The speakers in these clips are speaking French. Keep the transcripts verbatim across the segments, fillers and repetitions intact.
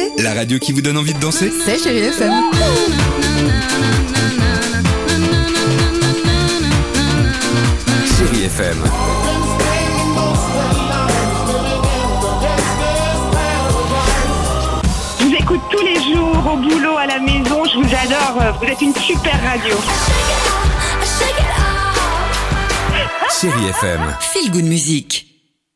écoutez La radio qui vous donne envie de danser. C'est Chérie F M. Chérie F M. Je vous écoute tous les jours, au boulot, à la maison, je vous adore, vous êtes une super radio. Chérie F M. Feel Good Music.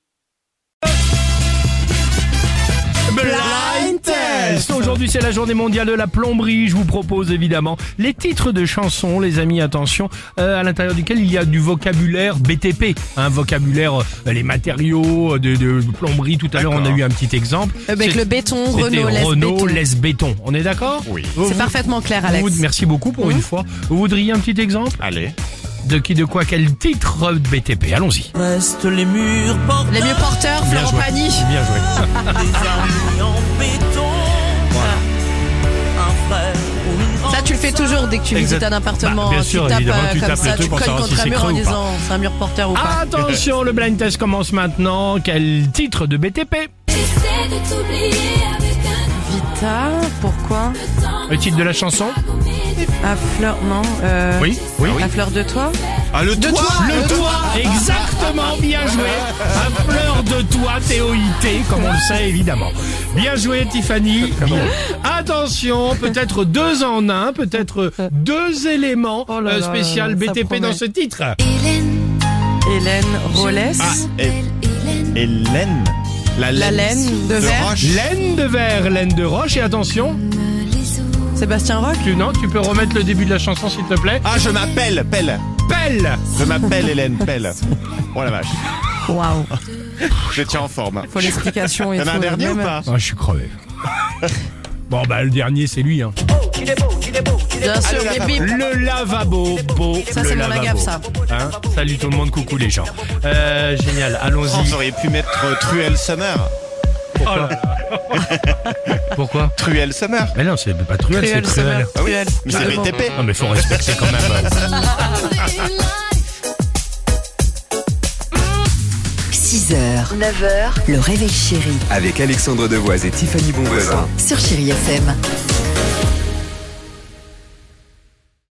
Blind Test. Aujourd'hui, c'est la journée mondiale de la plomberie. Je vous propose évidemment les titres de chansons, les amis, attention, euh, à l'intérieur duquel il y a du vocabulaire B T P, un vocabulaire, euh, les matériaux de, de plomberie. Tout à l'heure, on a eu un petit exemple. Avec C'est- le béton, C'était Renault, laisse Renault, béton. laisse béton. On est d'accord? Oui. Vous- C'est vous- parfaitement clair, Alex. vous- merci beaucoup pour une fois. Vous voudriez un petit exemple? Allez. De qui, de quoi, quel titre B T P? Allons-y. Reste les murs porteurs, Les mieux porteurs, Bien Florent joué. Pagny. Bien joué. des armures en béton. Un frère ou une Ça, tu le fais toujours dès que tu Exact. visites un appartement. Bah, bien tu sûr, tapes évidemment, euh, tu comme tapes le ça, truc tu pour colles savoir si contre un c'est mur creux en ou pas. disant c'est un mur porteur ou pas. Attention, le blind test commence maintenant. Quel titre de B T P? Vita, pourquoi? Le titre de la chanson? À fleur, non. Euh, Oui, oui. À fleur de toi. Ah, le De toit. toi. Le toit, exactement, bien joué. À fleur de toit, T O I T, comme on le sait évidemment. Bien joué, Tiffany. Bien. Attention, peut-être deux en un, peut-être deux éléments Oh là euh, là, spécial ça B T P promet. dans ce titre. Hélène Rollès. Ah, et, et laine. La laine. La laine de verre. roche. Laine de verre, laine de roche, et attention, Sébastien Roch. tu, non, tu peux remettre le début de la chanson s'il te plaît. Ah, je m'appelle Pelle. Pelle. Je m'appelle Hélène Pelle. Oh la vache. Waouh. Je tiens en forme. Faut l'explication et Y'en tout. a un dernier ou Même- pas? Ah, je suis crevé. Bon, bah, le dernier, c'est lui, hein. Bien sûr, Ah, le les bips. Le lavabo, beau. Ça, le c'est mon lavabo. agave, ça. Hein, salut tout le monde, coucou les gens. Euh, génial, Oh, allons-y. vous auriez pu mettre euh, Truel Summer. Oh là là. Pourquoi? Truel Summer. Mais non, c'est pas Truel, c'est Cruel, Truel. Summer. Ah oui, Cruel. mais c'est Vraiment. B T P. Non, mais faut respecter quand même. six heures, neuf heures, le réveil chéri Avec Alexandre Devoise et Tiffany Bonvoisin. sur Chérie F M.